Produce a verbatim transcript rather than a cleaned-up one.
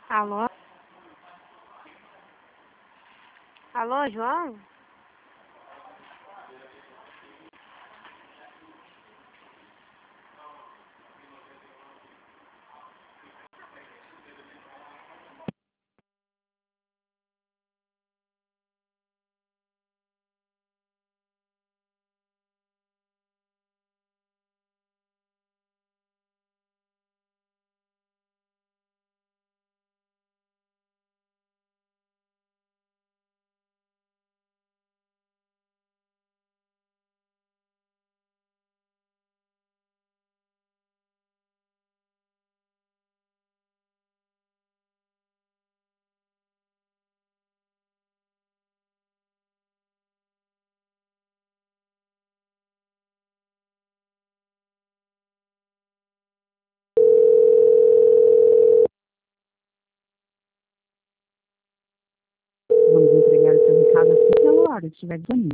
Alô? Alô, João? Vamos entregar o seu recado assim que a hora estiver disponível.